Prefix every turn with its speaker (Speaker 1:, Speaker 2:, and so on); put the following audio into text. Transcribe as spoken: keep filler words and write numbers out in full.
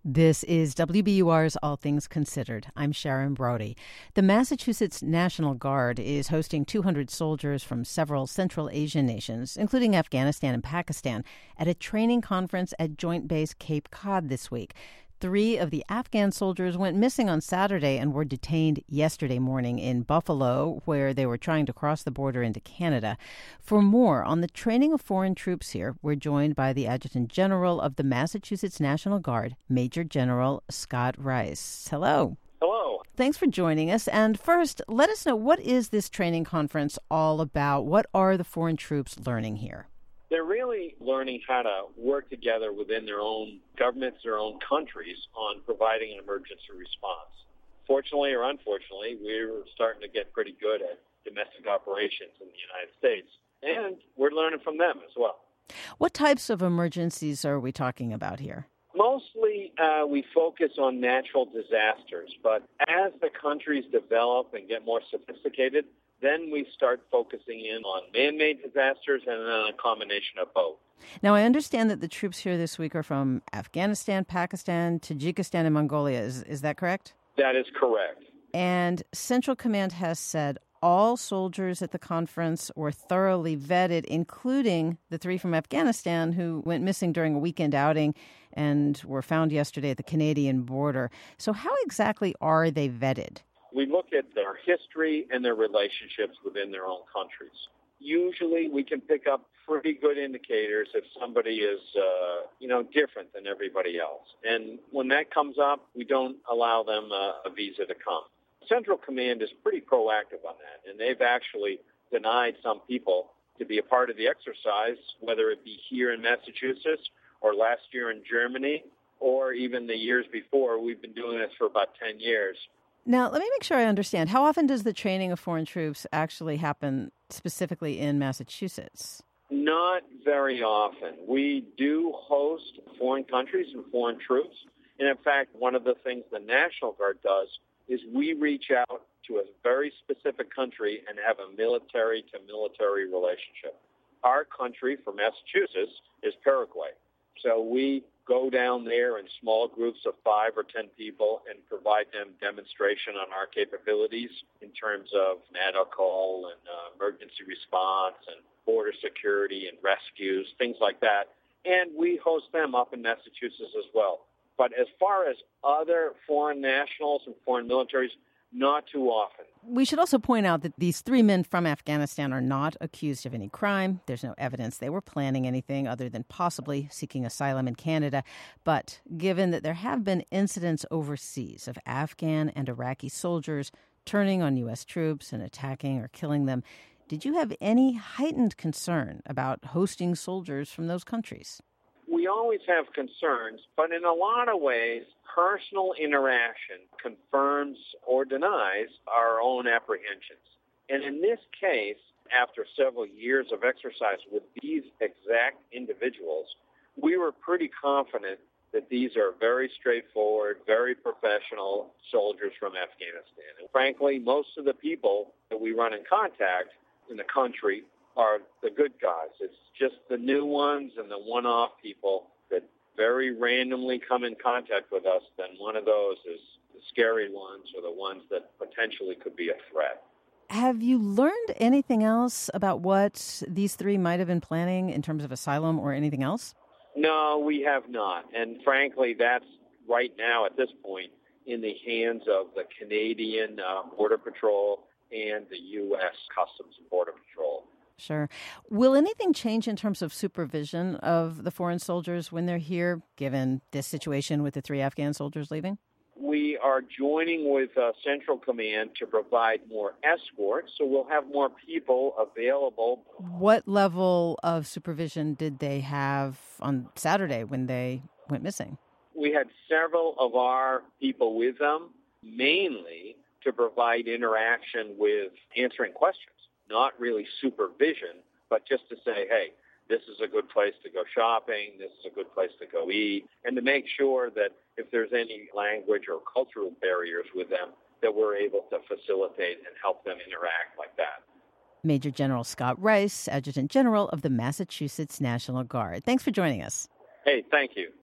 Speaker 1: This is W B U R's All Things Considered. I'm Sharon Brody. The Massachusetts National Guard is hosting two hundred soldiers from several Central Asian nations, including Afghanistan and Pakistan, at a training conference at Joint Base Cape Cod this week. Three of the Afghan soldiers went missing on Saturday and were detained yesterday morning in Buffalo, where they were trying to cross the border into Canada. For more on the training of foreign troops here, we're joined by the Adjutant General of the Massachusetts National Guard, Major General Scott Rice. Hello.
Speaker 2: Hello.
Speaker 1: Thanks for joining us. And first, let us know, what is this training conference all about? What are the foreign troops learning here?
Speaker 2: They're really learning how to work together within their own governments, their own countries, on providing an emergency response. Fortunately or unfortunately, we're starting to get pretty good at domestic operations in the United States, and we're learning from them as well.
Speaker 1: What types of emergencies are we talking about here?
Speaker 2: Mostly uh, we focus on natural disasters, but as the countries develop and get more sophisticated, then we start focusing in on man-made disasters and then a combination of both.
Speaker 1: Now, I understand that the troops here this week are from Afghanistan, Pakistan, Tajikistan, and Mongolia. Is, is that correct?
Speaker 2: That is correct.
Speaker 1: And Central Command has said all soldiers at the conference were thoroughly vetted, including the three from Afghanistan who went missing during a weekend outing and were found yesterday at the Canadian border. So how exactly are they vetted?
Speaker 2: We look at their history and their relationships within their own countries. Usually we can pick up pretty good indicators if somebody is, uh, you know, different than everybody else. And when that comes up, we don't allow them uh, a visa to come. Central Command is pretty proactive on that, and they've actually denied some people to be a part of the exercise, whether it be here in Massachusetts or last year in Germany or even the years before. We've been doing this for about ten years.
Speaker 1: Now, let me make sure I understand. How often does the training of foreign troops actually happen specifically in Massachusetts?
Speaker 2: Not very often. We do host foreign countries and foreign troops. And in fact, one of the things the National Guard does is we reach out to a very specific country and have a military-to-military relationship. Our country for Massachusetts is Paraguay. So we go down there in small groups of five or ten people and provide them demonstration on our capabilities in terms of medical and uh, emergency response and border security and rescues, things like that. And we host them up in Massachusetts as well. But as far as other foreign nationals and foreign militaries, not too often.
Speaker 1: We should also point out that these three men from Afghanistan are not accused of any crime. There's no evidence they were planning anything other than possibly seeking asylum in Canada. But given that there have been incidents overseas of Afghan and Iraqi soldiers turning on U S troops and attacking or killing them, did you have any heightened concern about hosting soldiers from those countries?
Speaker 2: We always have concerns, but in a lot of ways, personal interaction confirms or denies our own apprehensions. And in this case, after several years of exercise with these exact individuals, we were pretty confident that these are very straightforward, very professional soldiers from Afghanistan. And frankly, most of the people that we run in contact in the country are the good guys. It's just the new ones and the one-off people that very randomly come in contact with us. Then one of those is the scary ones or the ones that potentially could be a threat.
Speaker 1: Have you learned anything else about what these three might have been planning in terms of asylum or anything else?
Speaker 2: No, we have not. And frankly, that's right now at this point in the hands of the Canadian uh, Border Patrol and the U S Customs and Border Patrol.
Speaker 1: Sure. Will anything change in terms of supervision of the foreign soldiers when they're here, given this situation with the three Afghan soldiers leaving?
Speaker 2: We are joining with uh, Central Command to provide more escorts, so we'll have more people available.
Speaker 1: What level of supervision did they have on Saturday when they went missing?
Speaker 2: We had several of our people with them, mainly to provide interaction with answering questions. Not really supervision, but just to say, hey, this is a good place to go shopping, this is a good place to go eat, and to make sure that if there's any language or cultural barriers with them, that we're able to facilitate and help them interact like that.
Speaker 1: Major General Scott Rice, Adjutant General of the Massachusetts National Guard. Thanks for joining us.
Speaker 2: Hey, thank you.